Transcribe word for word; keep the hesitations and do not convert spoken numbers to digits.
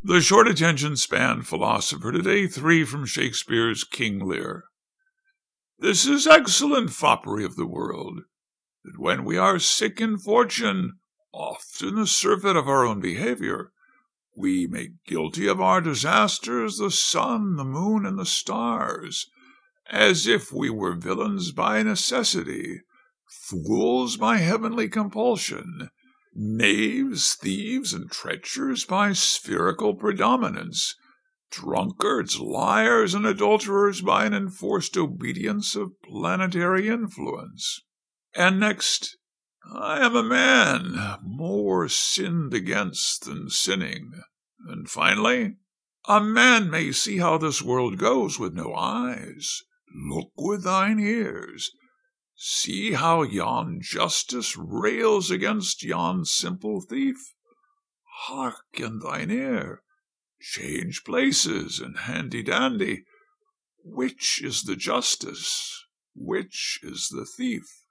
The short attention span philosopher today, three from Shakespeare's King Lear. This is excellent foppery of the world, that when we are sick in fortune, often the surfeit of our own behavior, we make guilty of our disasters the sun, the moon, and the stars, as if we were villains by necessity, fools by heavenly compulsion, knaves, thieves, and treachers by spherical predominance, drunkards, liars, and adulterers by an enforced obedience of planetary influence. And next, I am a man, more sinned against than sinning. And finally, a man may see how this world goes with no eyes. Look with thine ears. See how yon justice rails against yon simple thief. Hark in thine ear. Change places, and handy-dandy. Which is the justice? Which is the thief?